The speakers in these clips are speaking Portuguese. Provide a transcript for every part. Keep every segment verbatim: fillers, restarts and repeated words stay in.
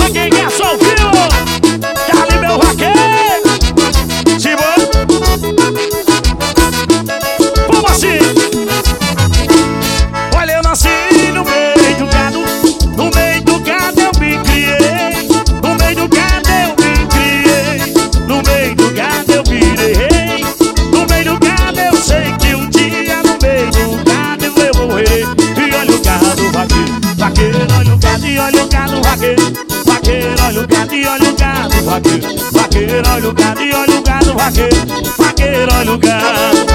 Pra quem quer só ouvir, Charlie, meu vaqueiro. Simão. Vamos assim. Olha, eu nasci no meio do gado. No meio do gado eu me criei. No meio do gado eu me criei. No meio do gado eu virei. No meio do gado eu sei que um dia no meio do gado eu morrerei. E olha o gado vaqueiro, vaqueiro, olha o gado e olha o gado vaqueiro. Vaqueiro, olha o gado e olha o gado vaqueiro. Vaqueiro, olha o gado e olha o gado vaqueiro. Vaqueiro, olha o gado.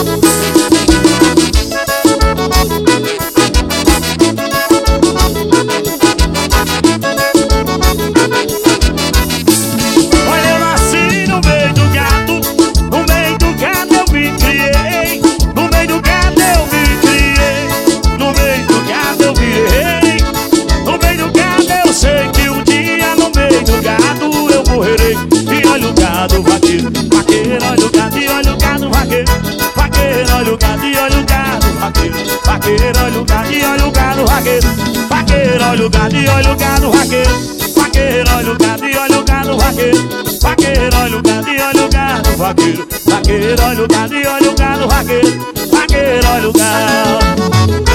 E olha o gado vaqueiro, vaqueiro, olha o gado e olha o gado vaqueiro. Vaqueiro, olha o gado e olha o gado vaqueiro. Vaqueiro, olha o gado e olha o gado vaqueiro. Vaqueiro, olha o gado e olha o gado vaqueiro. Vaqueiro, olha o gado e olha o gado vaqueiro. Vaqueiro, olha o gado e olha o gado vaqueiro. Vaqueiro, olha o gado e olha o gado vaqueiro. Vaqueiro, olha o gado.